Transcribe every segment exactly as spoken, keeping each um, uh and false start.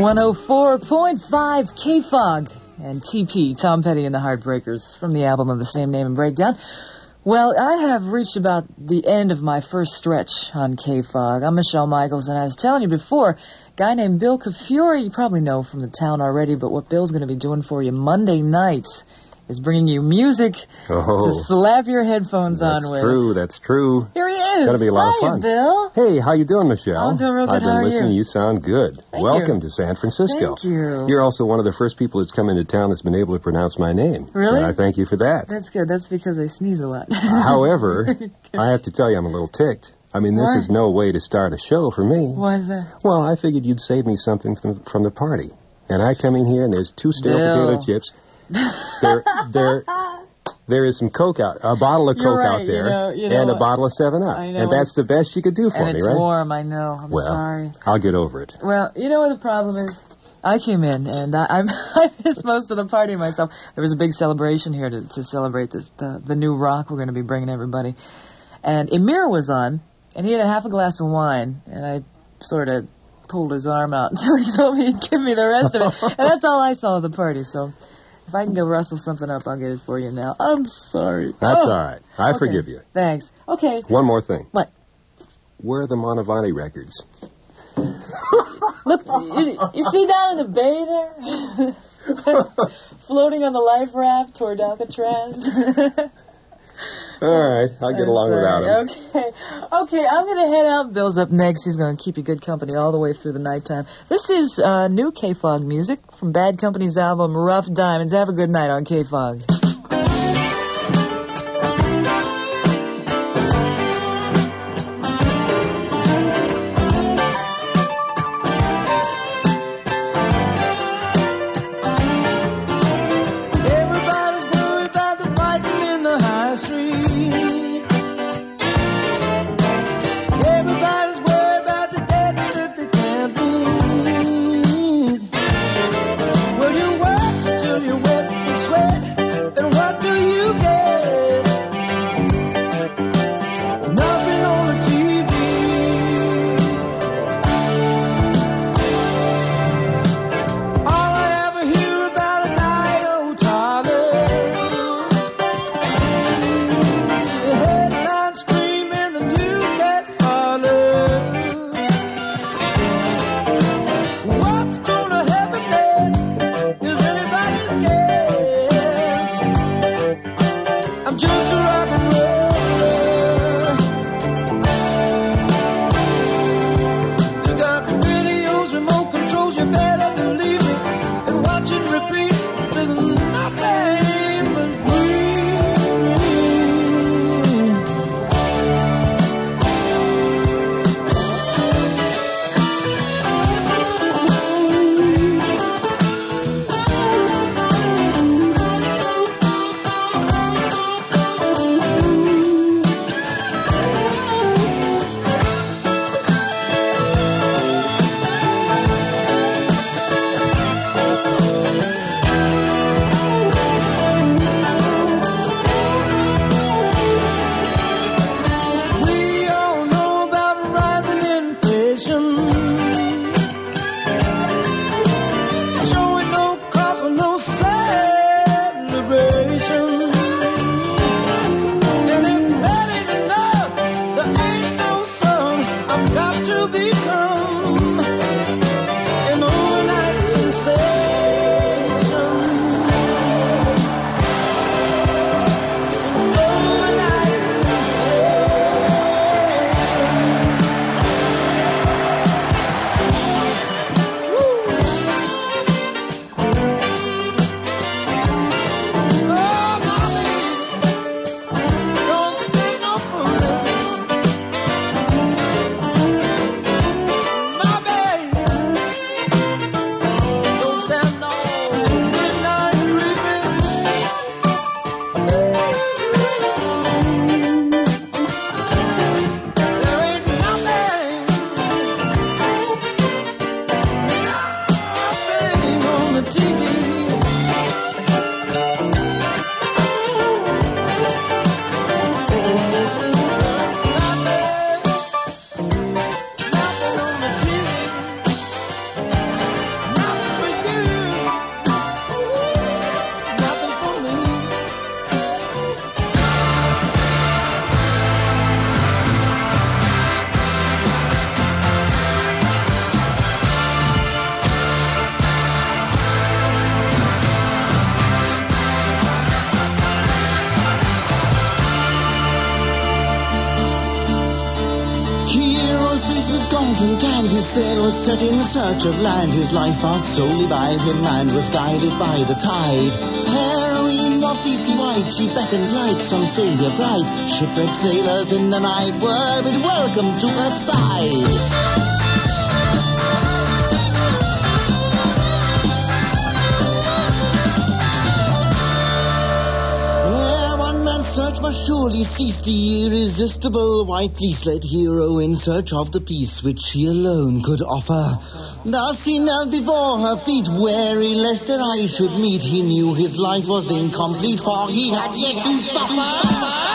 one oh four point five K-Fog and T P, Tom Petty and the Heartbreakers, from the album of the same name and breakdown. Well, I have reached about the end of my first stretch on K-Fog. I'm Michelle Michaels, and I was telling you before, a guy named Bill Kafuri, you probably know from the town already, but what Bill's going to be doing for you Monday nights is bringing you music oh, to slap your headphones on with. That's true, that's true. Here he is. It's going to be a lot Hi, of fun. Bill. Hey, how you doing, Michelle? I'm doing real good. I've been How are listening. you? You sound good. Thank Welcome you. to San Francisco. Thank you. You're also one of the first people that's come into town that's been able to pronounce my name. Really? And I thank you for that. That's good. That's because I sneeze a lot. However, I have to tell you I'm a little ticked. I mean, this Why? is no way to start a show for me. Why is that? Well, I figured you'd save me something from, from the party. And I come in here, and there's two stale Bill. potato chips. There, there, there is some Coke out, a bottle of You're Coke right, out there, you know- you know and a what? bottle of seven up. I know, And that's the it's- best you could do for And me, it's right? warm, I know. I'm well, sorry. I'll get over it. Well, you know what the problem is? I came in, and I, I'm, I missed most of the party myself. There was a big celebration here to, to celebrate the, the, the new rock we're going to be bringing everybody. And Emir was on, and he had a half a glass of wine, and I sort of pulled his arm out until he told me he'd give me the rest of it. And that's all I saw of the party, so if I can go rustle something up, I'll get it for you now. I'm sorry. That's Oh, all right. I okay. forgive you. Thanks. Okay. One more thing. What? Where are the Montevanti records? Look, you, you see down in the bay there? Floating on the life raft toward Alcatraz. All right, I'll get I'm along sorry. without him. Okay. Okay, I'm going to head out. Bill's up next. He's going to keep you good company all the way through the nighttime. This is uh, new K-Fog music from Bad Company's album Rough Diamonds. Have a good night on K-Fog. Well, you work till you wet and sweat. sail was set in search of land. His life fought solely by him and was guided by the tide. Heroine was Cece White, she beckoned like some savior bright. Shipwrecked sailors in the night were bid welcome to her side. Search must surely cease, the irresistible white fleece-led hero in search of the peace which she alone could offer. Thus he knelt before her feet, wary lest their eyes should meet. He knew his life was incomplete, for he had yet to suffer.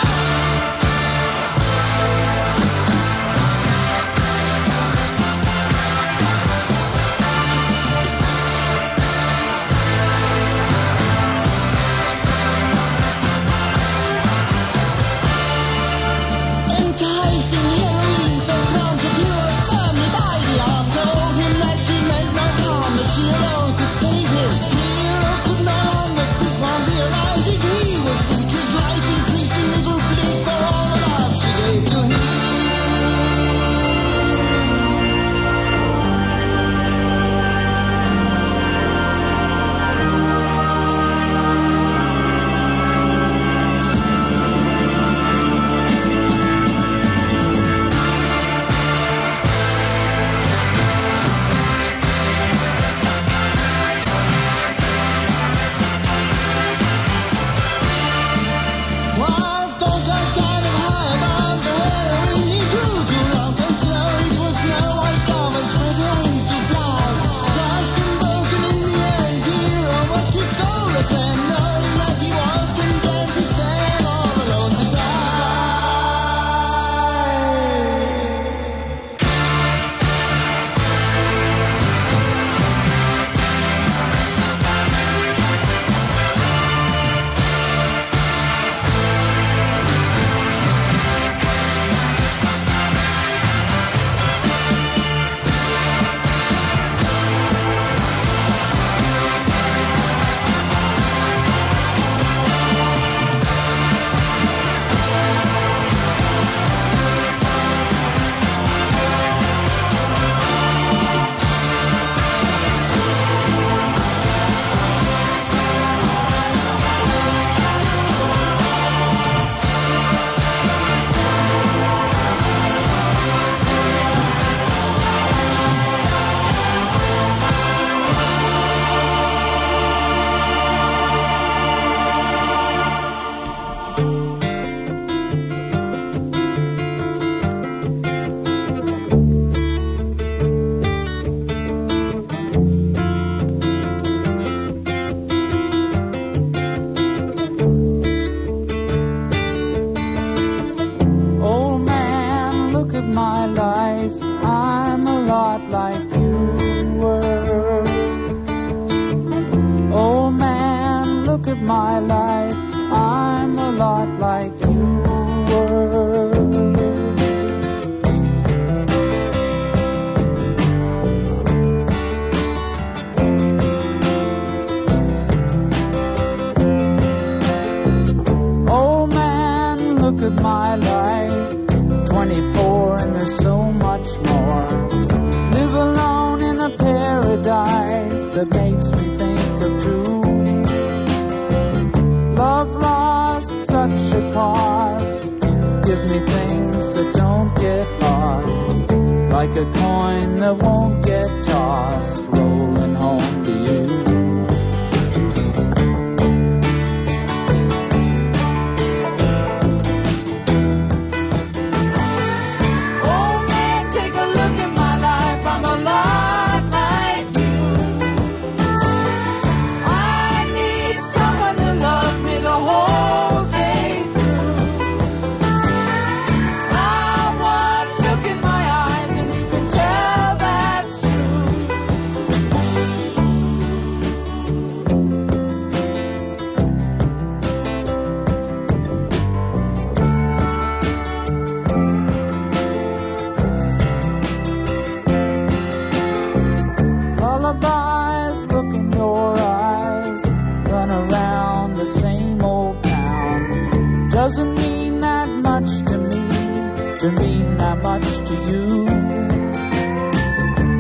To mean that much to you.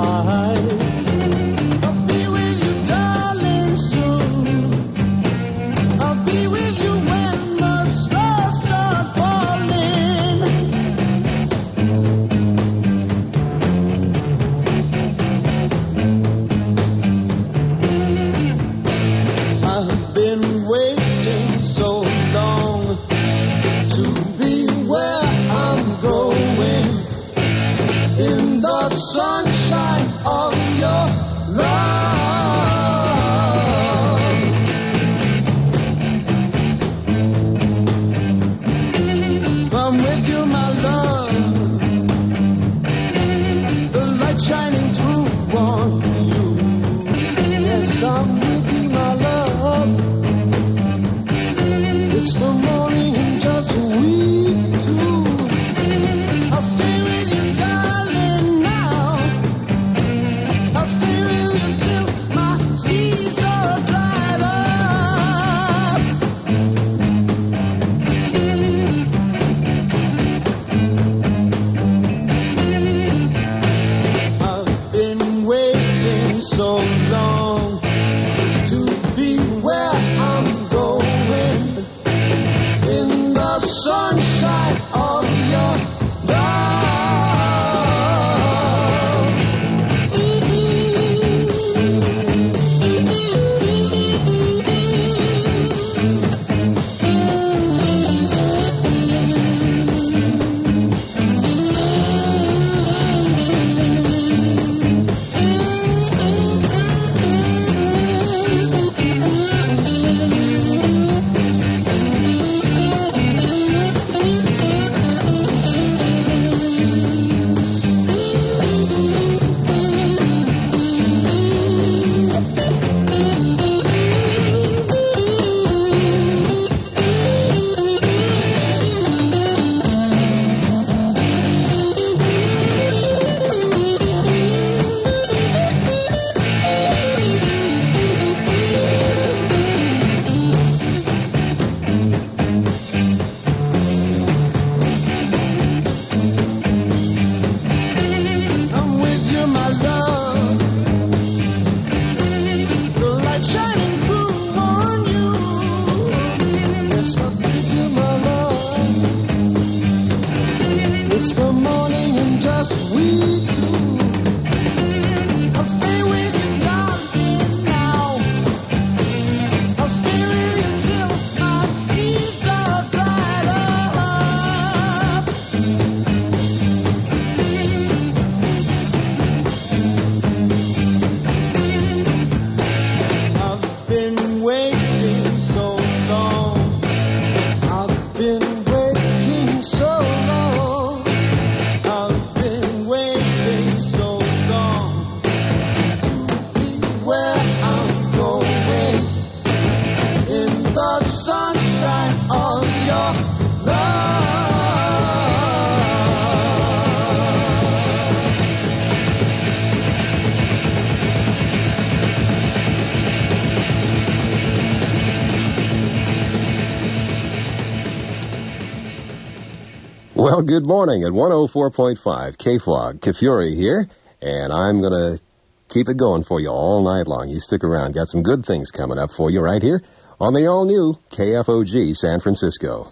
eyes. I'll be with you, darling, soon. I'll be with you when the stars start falling. I've been waiting so long to be where I'm going, in the sunshine of your love. I'm with you, my love, the light shining through on you. Yes, I'm with you, my love. It's the morning and just we two. I'll stay with you, darling, now. I'll stay with you till my seas are dried up. I've been waiting so long to be where I'm going, in the sunshine of your love. I'm with you, my love, the light shining through on you. Yes, I'm with you, my love. It's the morning and just we two. I'll stay with you, darling, now. I'll stay with you till my seas are dried up. I've been waiting so long. I've been waiting so long. I've been waiting so long to be where I'm going, in the sunshine of your love. Well, good morning at one oh four point five K F O G. Kafuri here, and I'm going to keep it going for you all night long. You stick around. Got some good things coming up for you right here on the all-new K F O G San Francisco.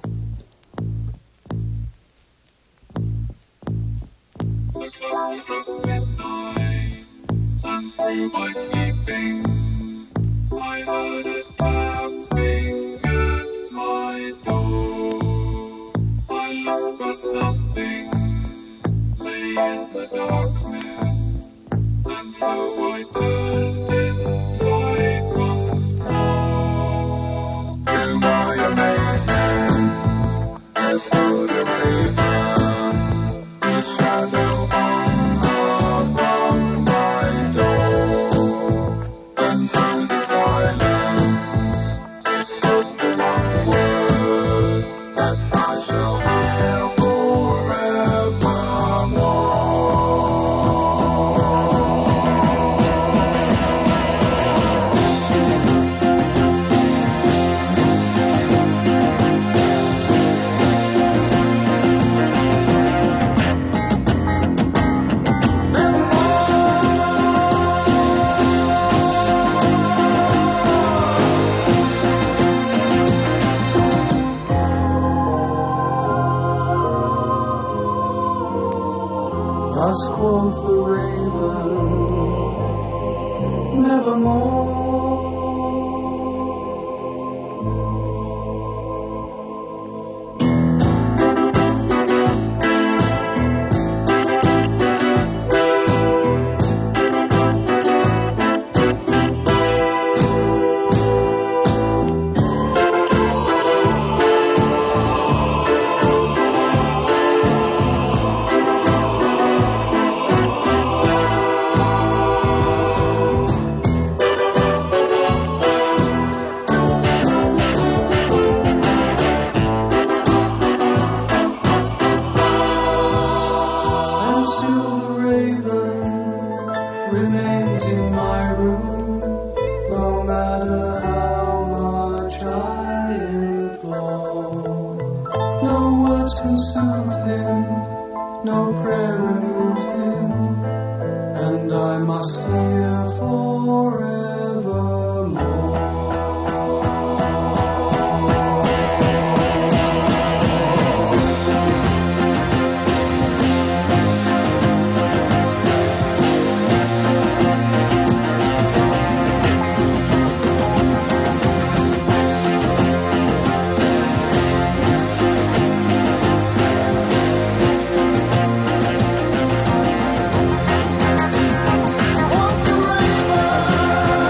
Walk the river.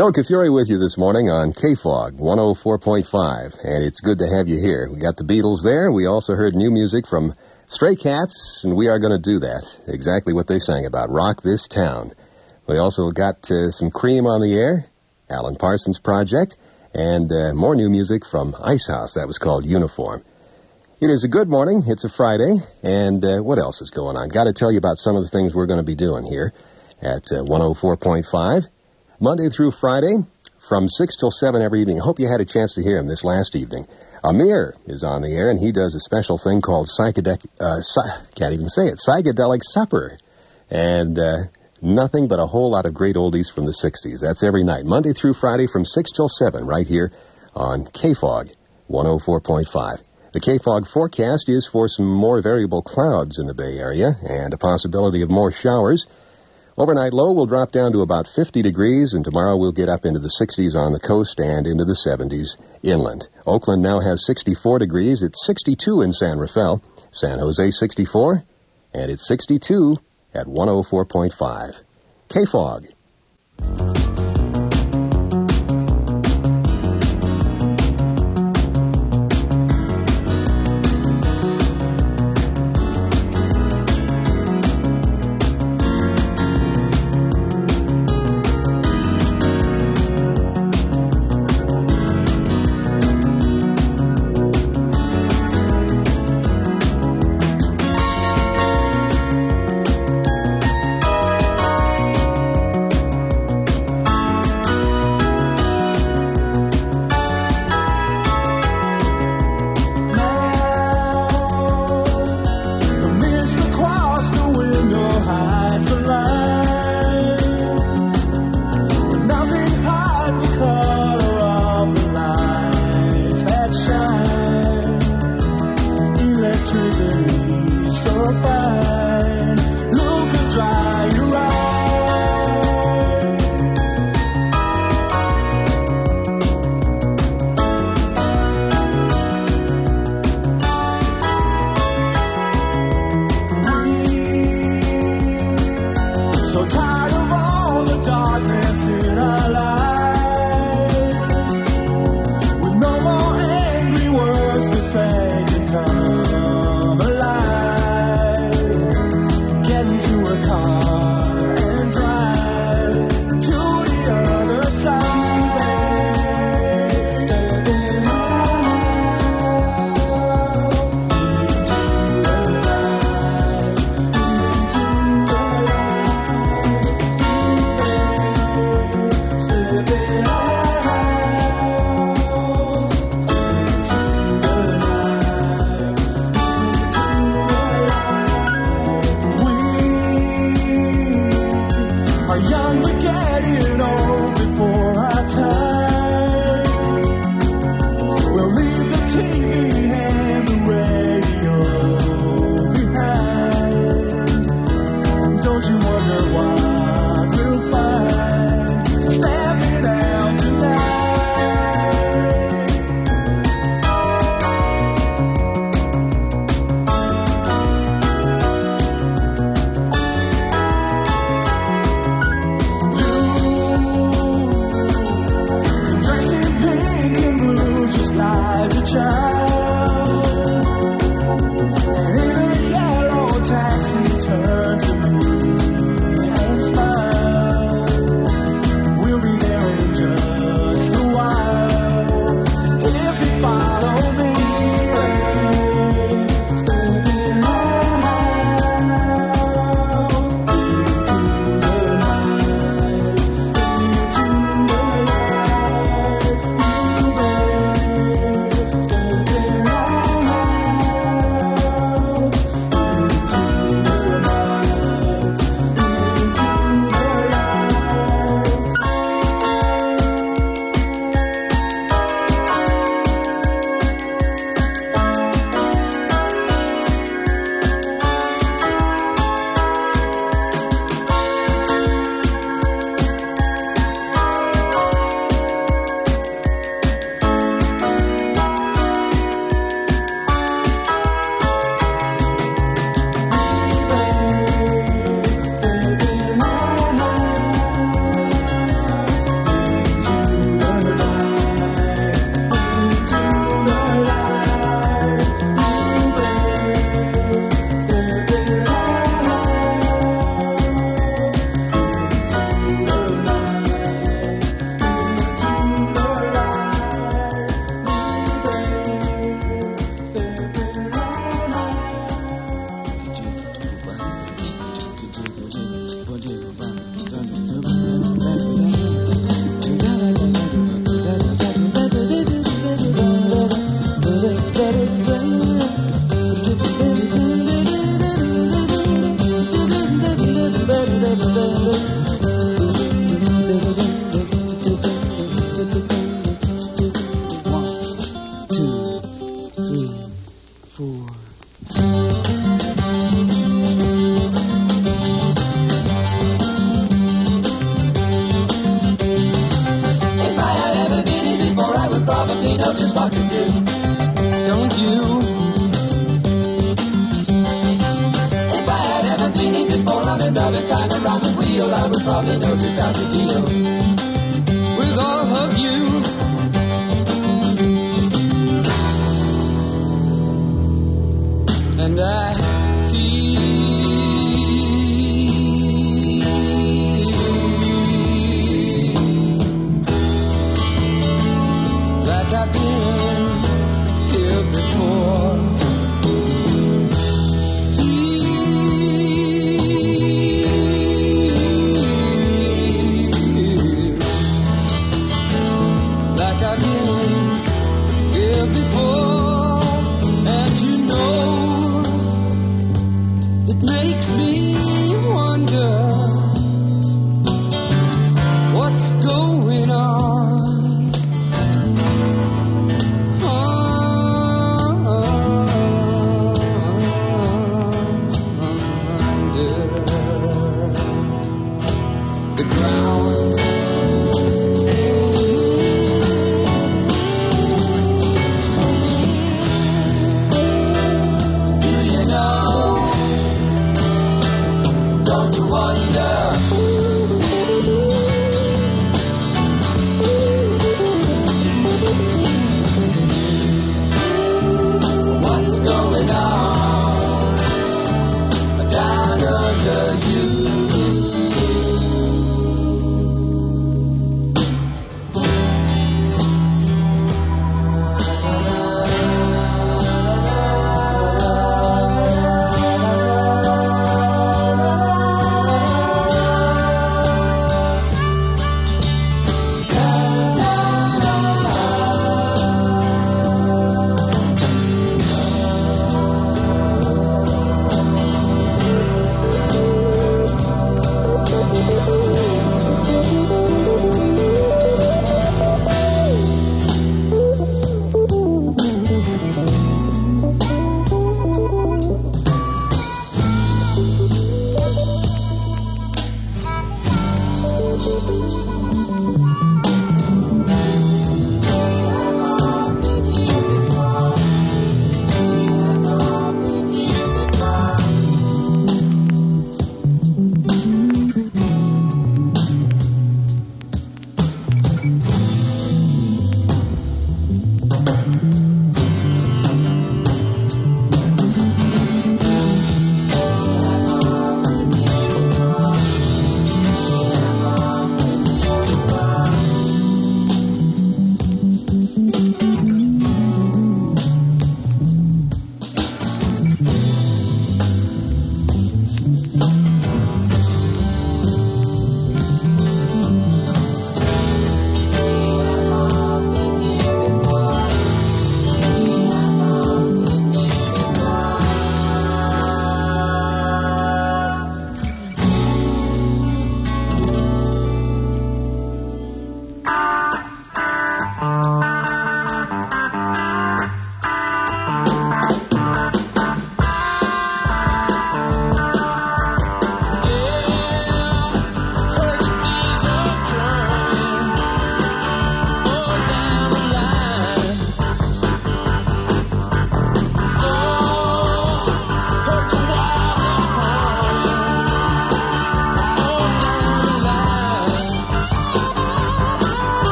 Bill Kafuri with you this morning on K F O G one oh four point five, and it's good to have you here. We got the Beatles there. We also heard new music from Stray Cats, and we are going to do that, exactly what they sang about, Rock This Town. We also got uh, some Cream on the air, Alan Parsons Project, and uh, more new music from Ice House. That was called Uniform. It is a good morning. It's a Friday, and uh, what else is going on? Got to tell you about some of the things we're going to be doing here at uh, one oh four point five. Monday through Friday, from six till seven every evening. I hope you had a chance to hear him this last evening. Amir is on the air, and he does a special thing called Psychedelic, uh, psy- can't even say it, Psychedelic Supper. And uh, nothing but a whole lot of great oldies from the sixties. That's every night, Monday through Friday, from six till seven, right here on K F O G one oh four point five. The K F O G forecast is for some more variable clouds in the Bay Area and a possibility of more showers. Overnight low will drop down to about fifty degrees, and tomorrow we'll get up into the sixties on the coast and into the seventies inland. Oakland now has sixty-four degrees. It's sixty-two in San Rafael. San Jose sixty-four, and it's sixty-two at one oh four point five. K F O G.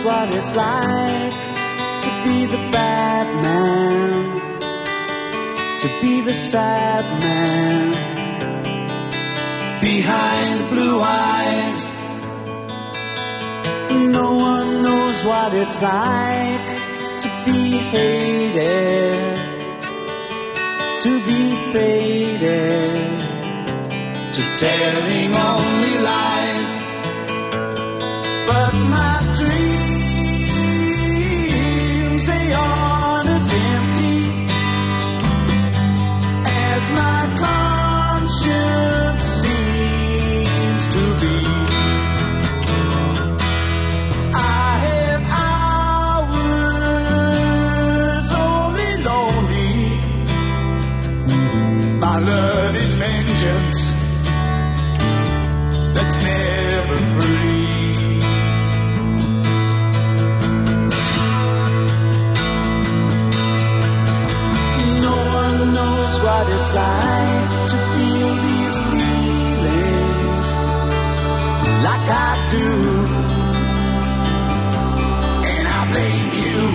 what it's like to be the bad man, to be the sad man behind the blue eyes. No one knows what it's like to be hated, to be faded, to telling only lies. But my dreams, they aren't as empty as my conscience seems to be. I have hours only lonely. My love is vengeance that's never free. What it's like to feel these feelings like I do, and I blame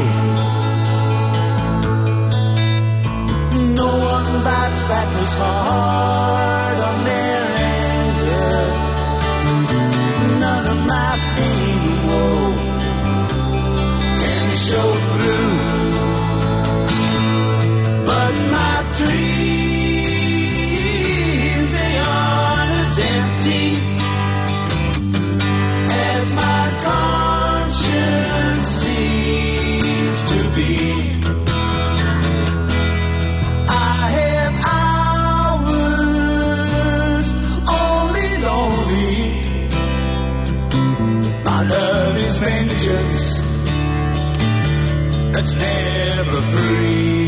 you. No one bites back as hard on their anger. None of my pain and woe can show through. But my dreams, they aren't as empty as my conscience seems to be. I have hours only lonely. My love is vengeance that's never free.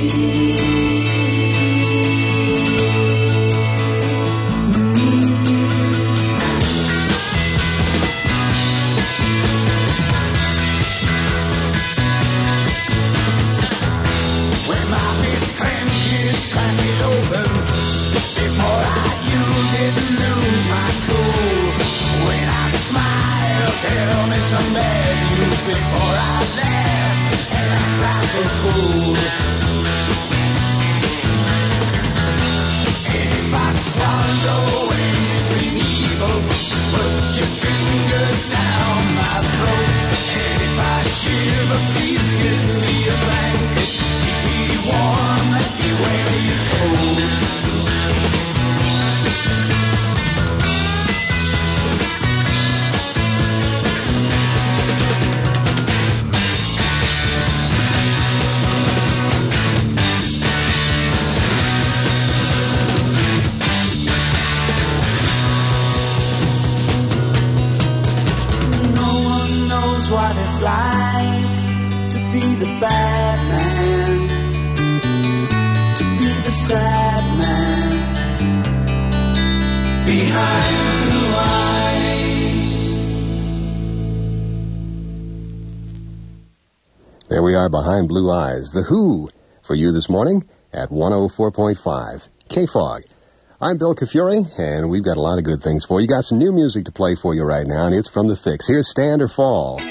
Tell me some bad news before I laugh and act like a fool. If I swallow anything evil, put your finger down my throat. And if I shiver, please give me a blanket. Keep me warm, let me wear your coat. What it's like to be the bad man, to be the sad man behind blue eyes. There we are behind blue eyes. The Who for you this morning at one oh four point five K F O G. I'm Bill Kafuri, and we've got a lot of good things for you. Got some new music to play for you right now, and it's from The Fix. Here's Stand or Fall.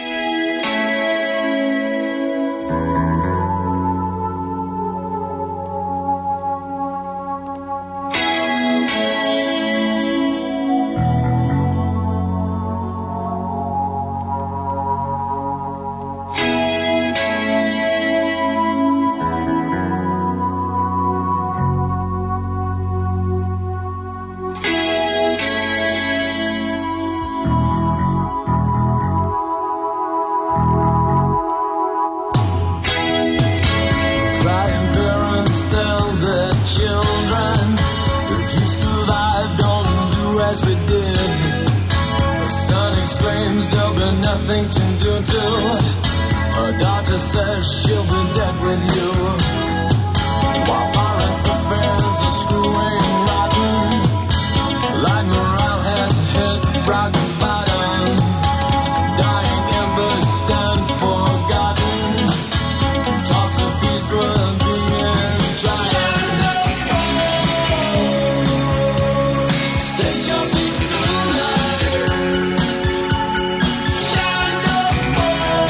Stand up for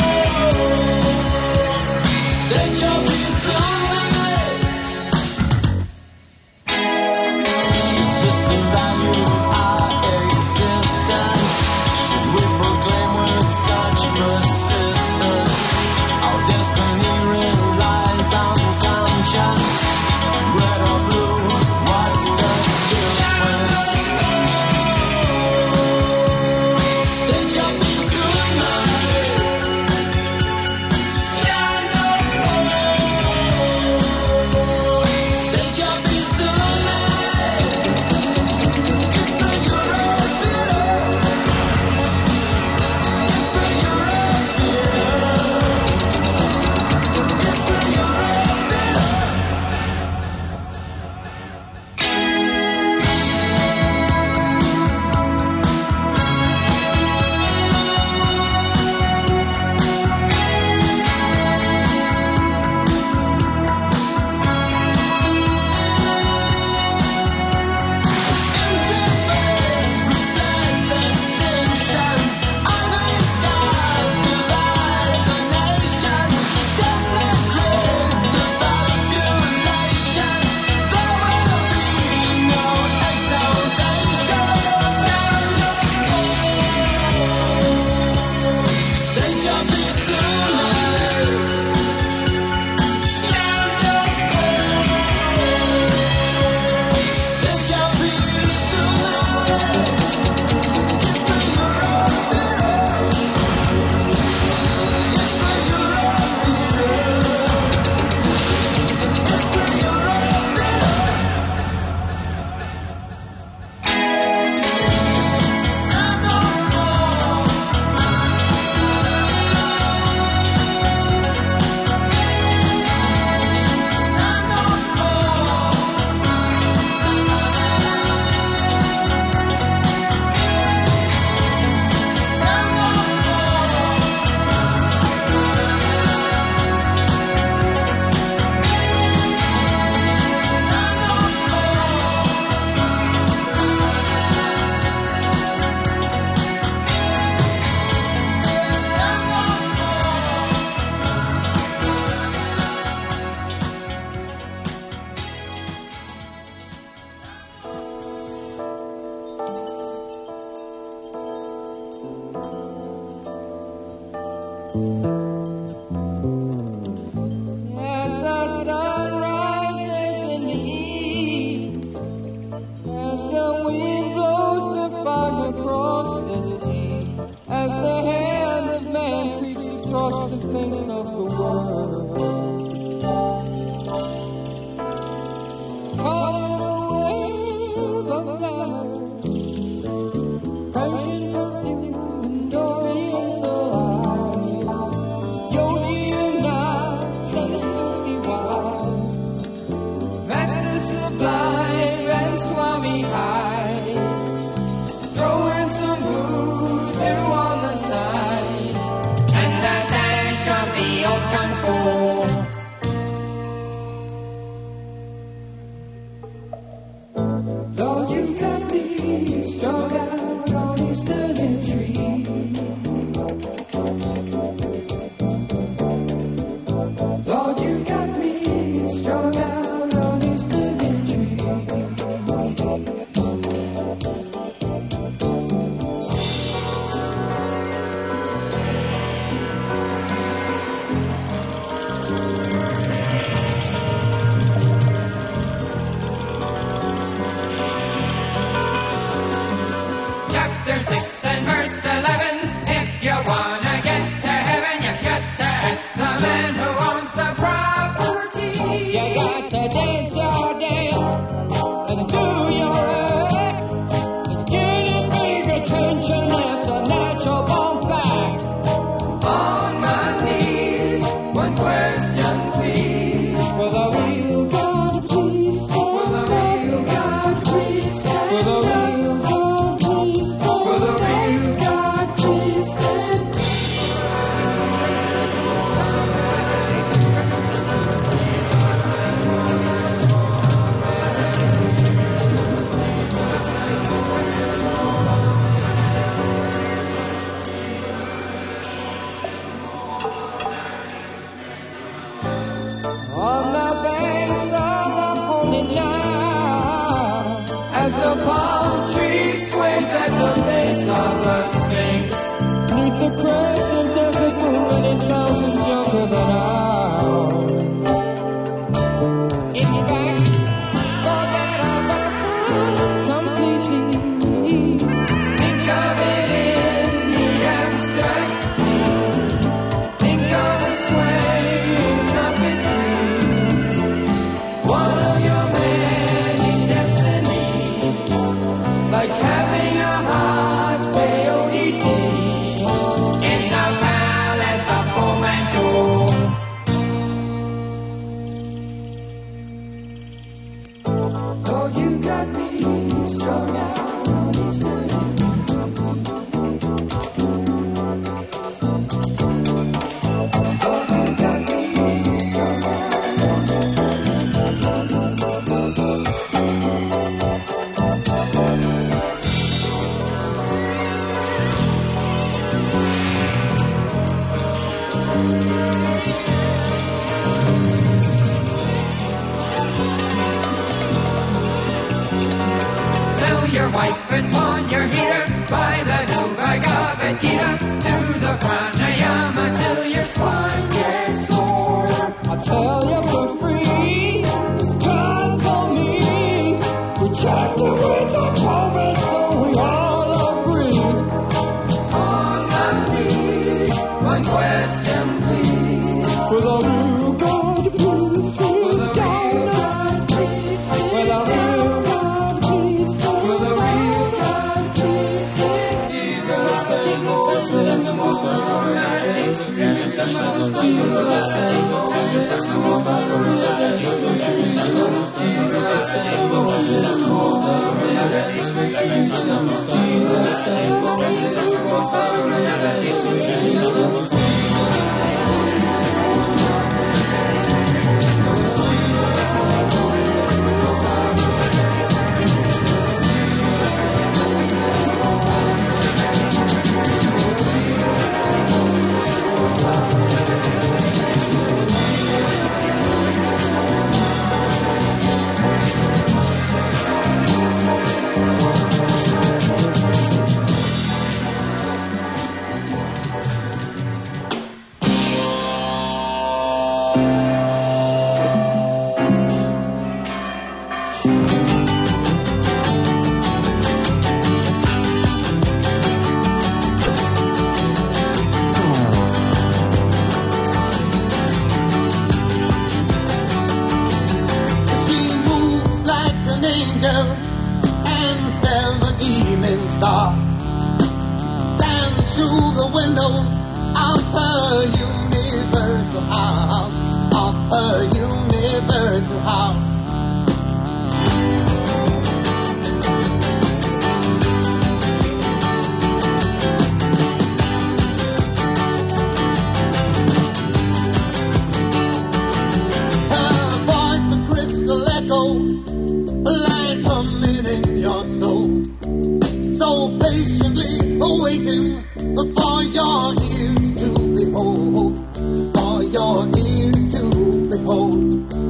waiting for your ears to behold, for your ears to behold.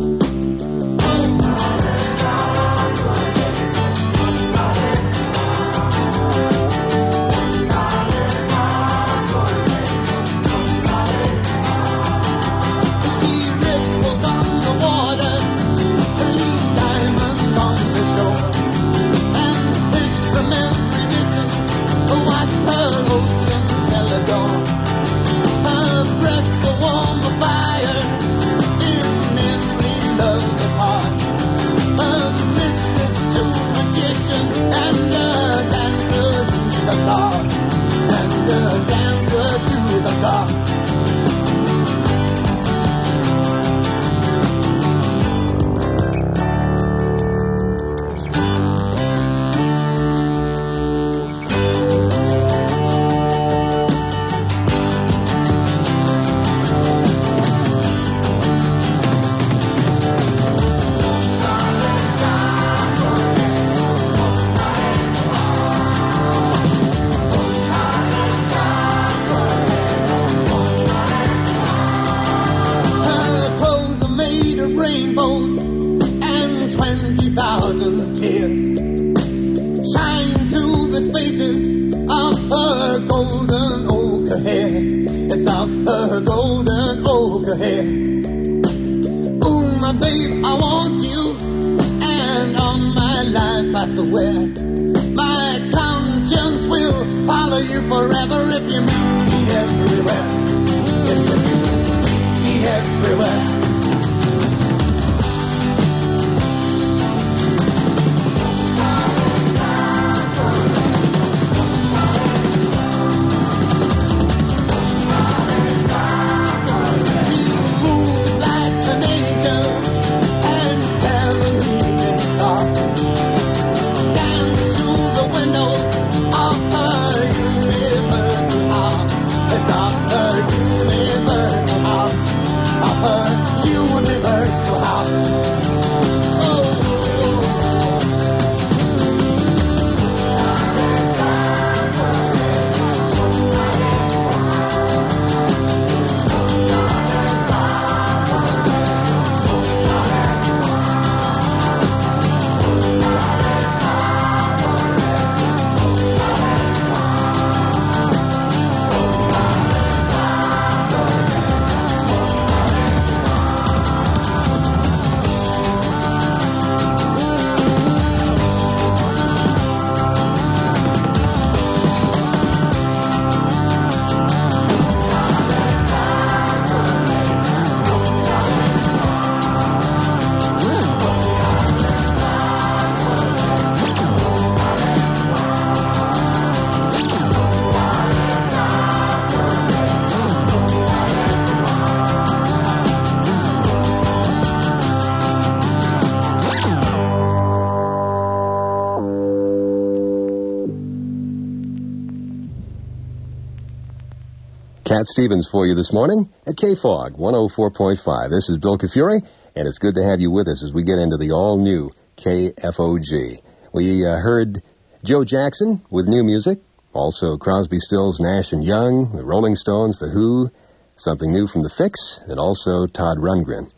Cat Stevens for you this morning at K F O G one oh four point five. This is Bill Kafuri, and it's good to have you with us as we get into the all-new K F O G. We uh, heard Joe Jackson with new music, also Crosby, Stills, Nash and Young, the Rolling Stones, The Who, something new from The Fix, and also Todd Rundgren.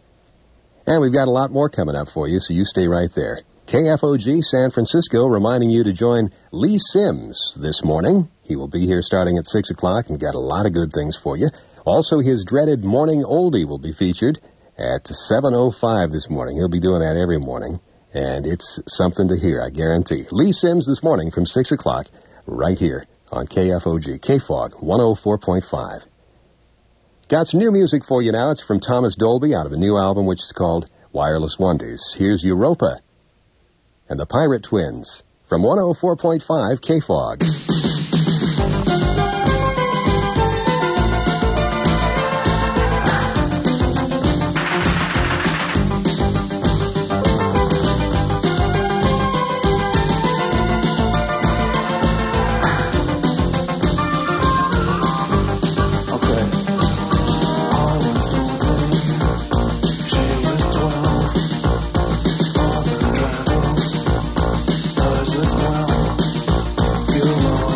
And we've got a lot more coming up for you, so you stay right there. K F O G San Francisco reminding you to join Lee Sims this morning. He will be here starting at six o'clock and got a lot of good things for you. Also, his dreaded Morning Oldie will be featured at seven oh five this morning. He'll be doing that every morning, and it's something to hear, I guarantee. Lee Sims this morning from six o'clock right here on K F O G, K F O G one oh four point five. Got some new music for you now. It's from Thomas Dolby out of a new album which is called Wireless Wonders. Here's Europa and the Pirate Twins from one oh four point five K F O G. You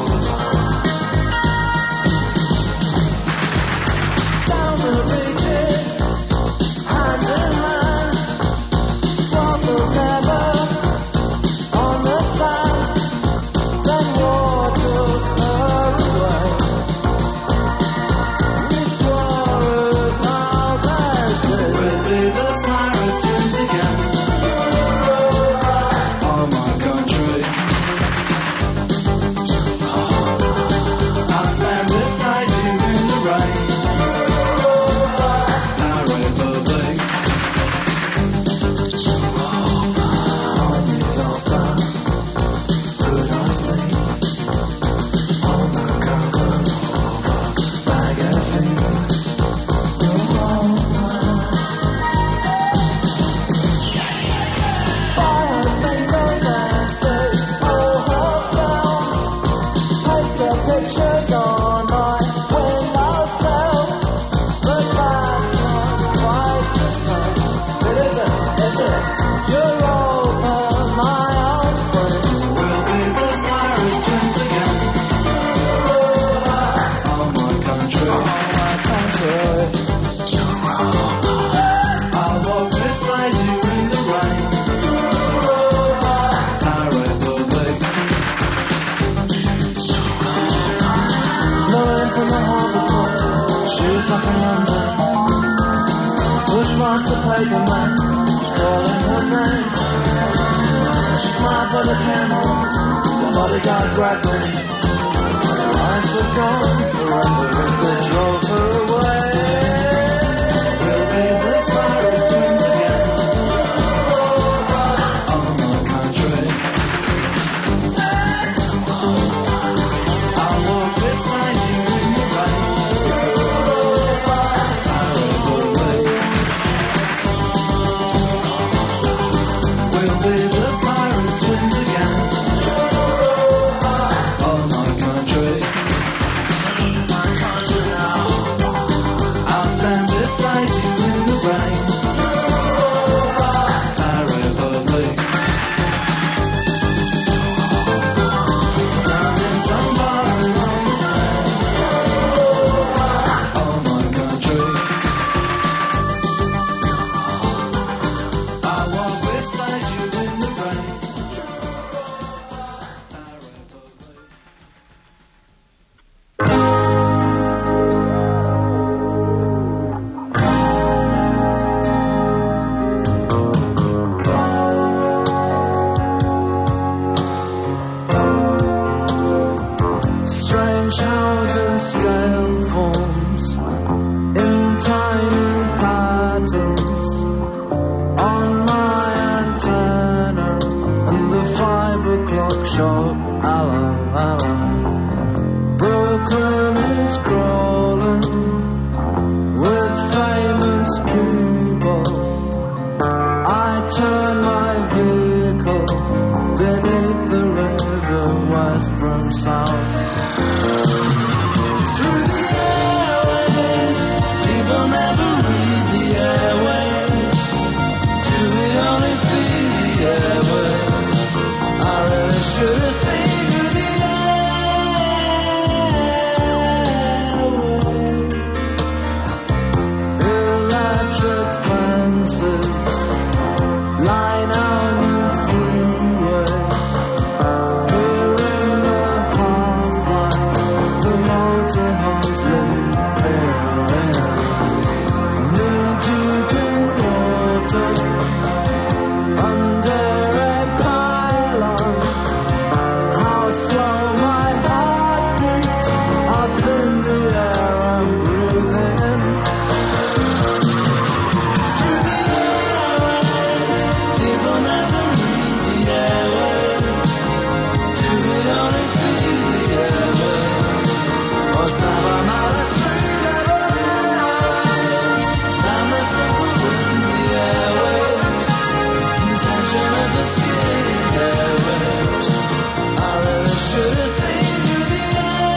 Strange how the scale forms in tiny patterns on my antenna and the five o'clock show. Hello, hello. Brooklyn is crawling with famous people. I turn my vehicle beneath the river west from south. Through the airwaves, people never read the airwaves. Do we only feed the airwaves? I really should have seen through the airwaves. Electric fences line out the freeway. Here in the half-light, the motorhomes live here. Knee deep in water, under a pylon. How slow my heart beats, how thin the air I'm breathing. Through the airwaves, people never read the airwaves. Do we only feed the airwaves? Or stab them out of three level airwaves? Time to set the wind the airwaves. Intention of the skinny airwaves. I really should have seen through the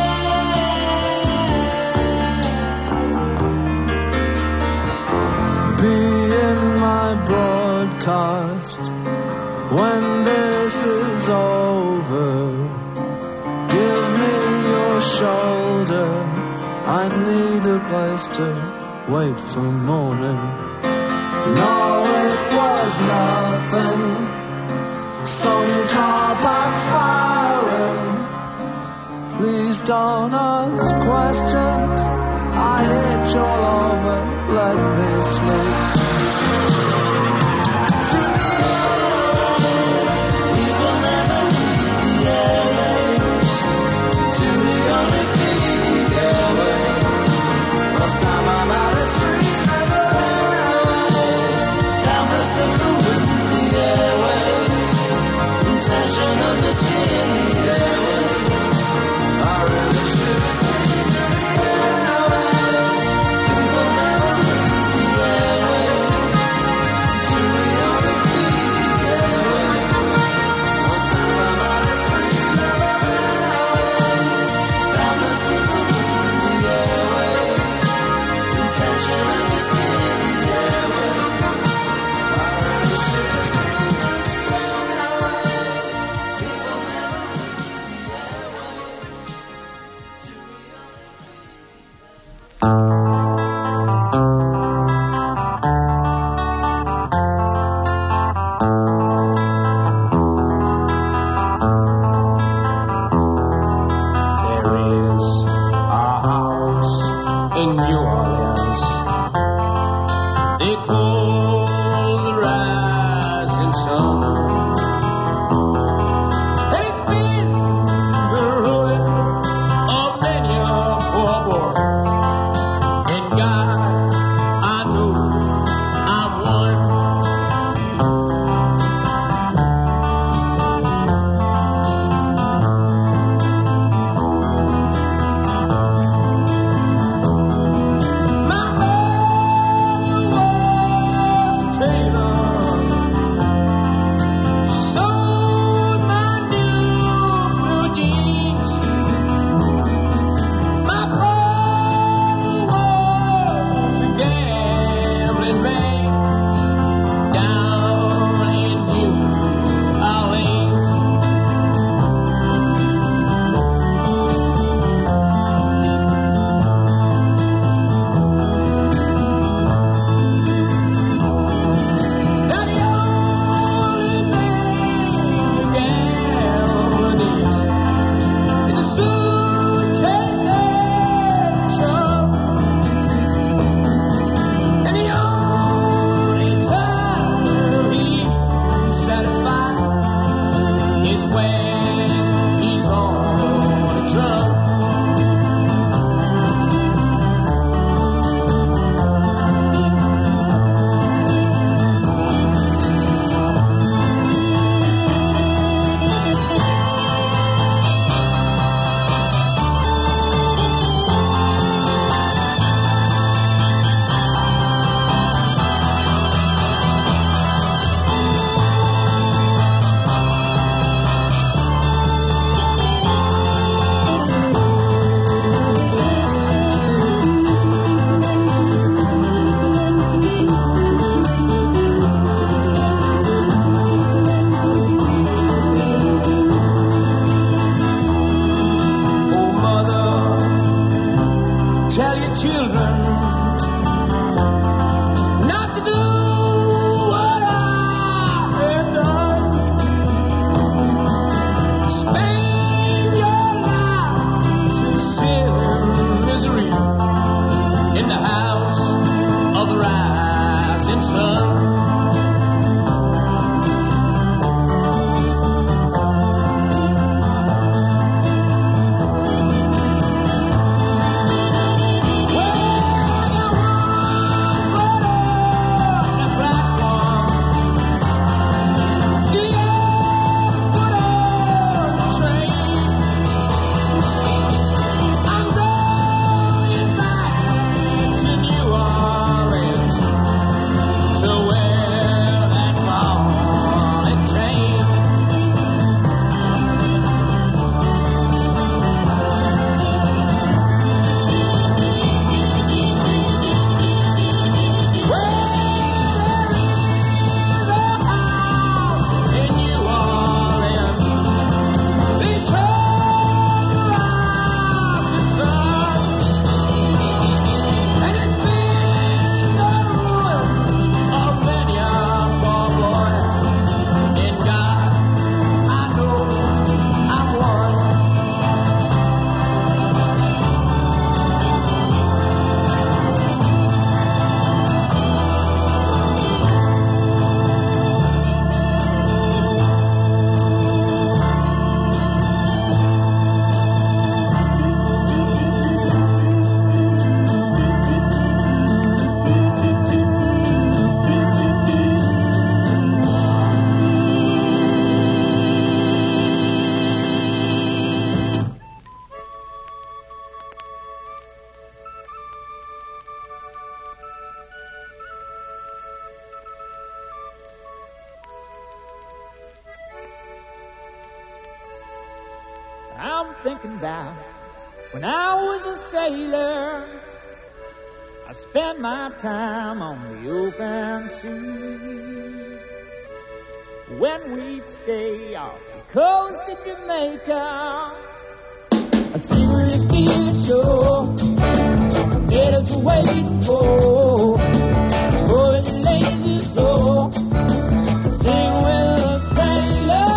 air. Be in my broadcast when this is over. Give me your shoulder. I need a place to wait for morning. No, it was nothing. Some car backfiring. Please don't ask questions. I itch all over. Let me sleep. Through the airwaves, people never read the airwaves. Do we only feed the airwaves? Last time I'm out of three level airwaves. Time to set the wind the airwaves. Intention of the skinny airwaves. I really should have seen through the airwaves. People never read the airwaves. children not to do what I have done. Spend your life sincerely in misery in the house of the rising sun. I'm thinking about when I was a sailor. I spent my time on the open sea. When we'd stay off the coast of Jamaica, I'd see where the steam shore get us waiting for. Oh, the lazy soul sing with a sailor.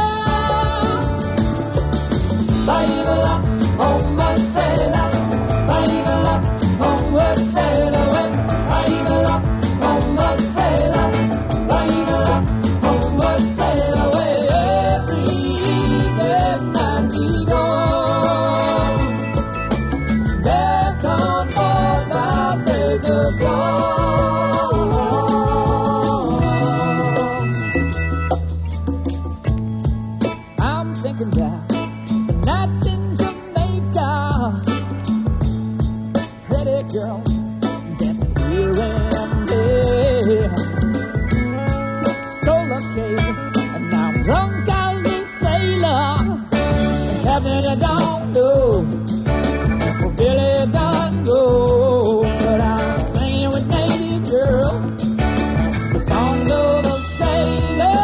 Baila, homeward sailor. Baila, homeward sailor. Baila, homeward sailor. Baila, homeward sailor. Every evening night we go. There come all my breaker I'm thinking that nights in Jamaica, pretty girls dancing here and there. Stole a cake, and now I'm drunk as a sailor. Heaven, I don't know, for Billy don't go, but I'm singing with native girls the songs of a sailor.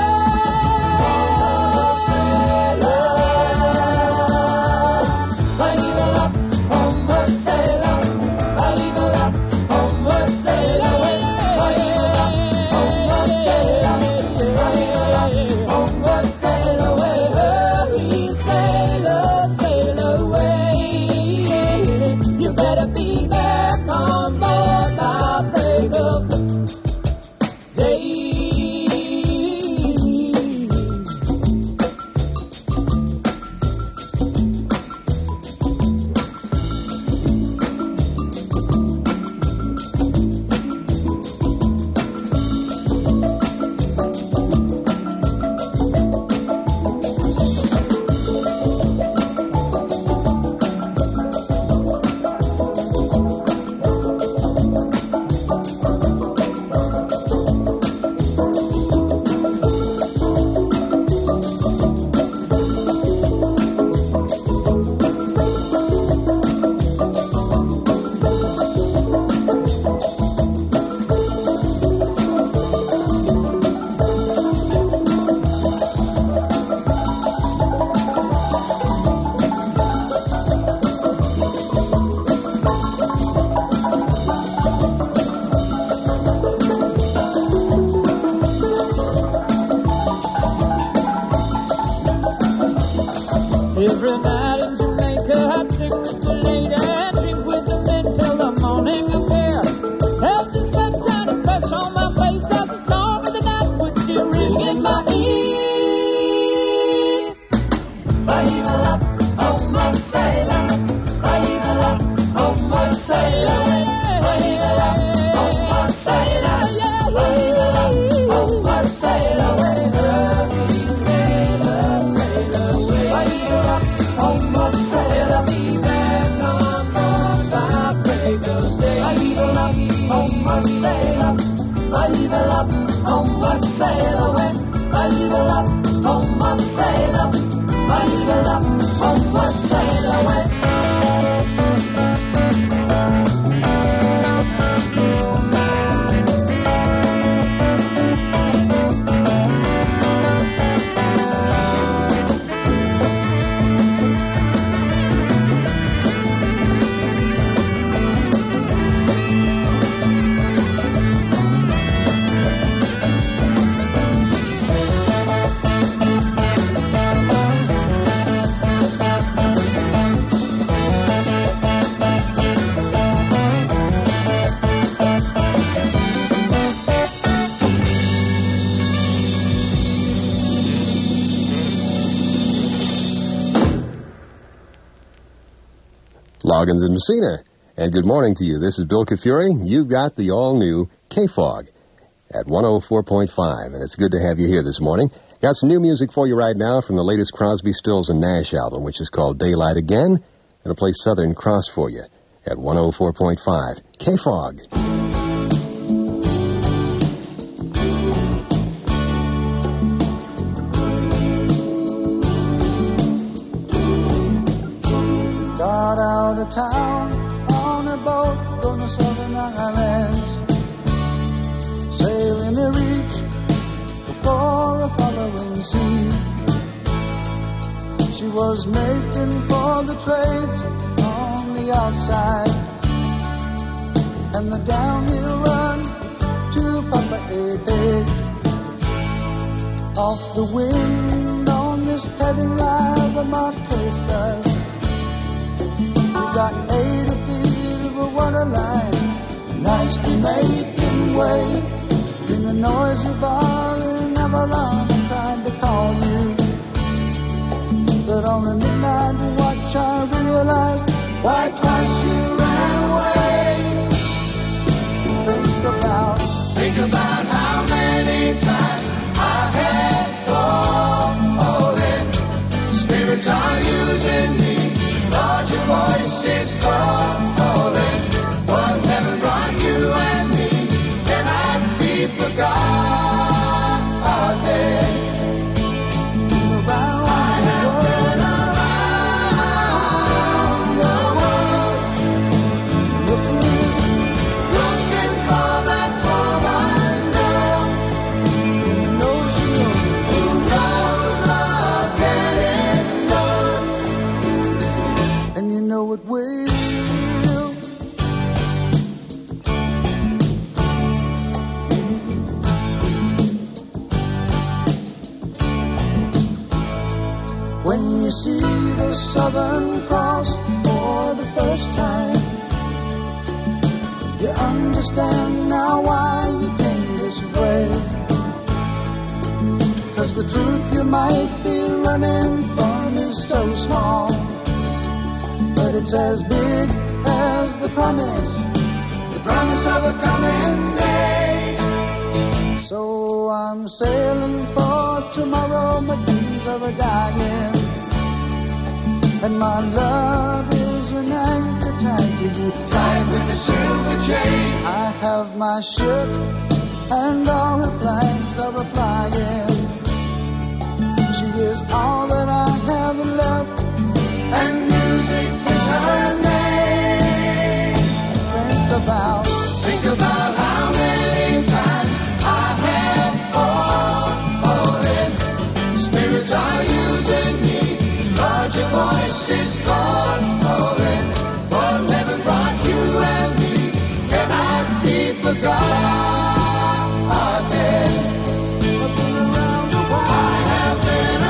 Loggins in Messina. And good morning to you. This is Bill Kafuri. You've got the all-new K-Fog at one oh four point five, and it's good to have you here this morning. Got some new music for you right now from the latest Crosby, Stills, and Nash album, which is called Daylight Again. Gonna play Southern Cross for you at one oh four point five. K-Fog. Got out of town on a boat on the southern islands, sailing a reach before a following sea. She was making for the trades on the outside, and the downhill run to Papa off the wind on this heading line of Marquesas. We got eighty feet of a water line, nicely making way in a noisy bar in Avalon. I tried to call you, but on a midnight watch I realized why twice you ran away. Think about, think about how many times I had fallen. Spirits are using me. Lord, your voice is calling. What heaven brought you and me cannot be forgotten. Around I have been around the world, looking, looking for that woman girl who knows you, who knows love getting done. And you know it will. When you see the Southern Cross for the first time, you understand now why you came this way. 'Cause the truth you might be running from is so small, but it's as big as the promise, the promise of a coming day. So I'm sailing for tomorrow, my dreams are dying, and my love is an anchor tied to you, tied with a silver chain. I have my ship, and all her flags are flying. She is all that I have left, and music is her name. Think about, think about how many times I have fallen. Spirits are using me. Lord, your voice is calling. What heaven brought you and me cannot be forgotten. I've been around the world. I have been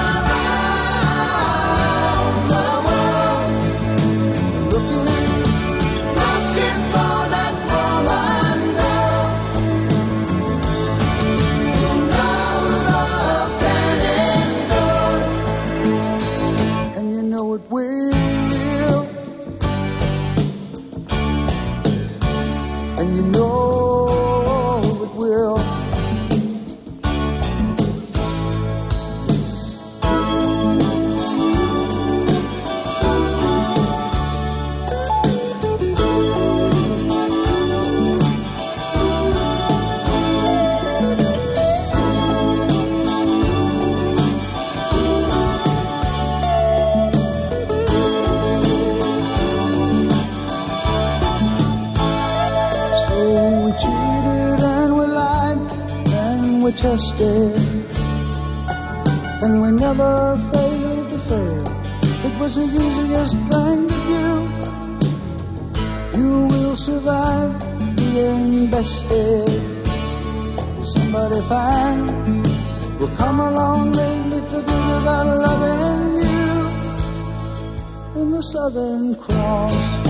around the world, looking, looking for that woman girl who knows love can endure. And you know it will. And you know it will. So we cheated and we lied and we tested, and we never failed to fail. It was the easiest thing to do. You will survive being bested. Somebody fine will come along lately to give you about loving you in the Southern Cross.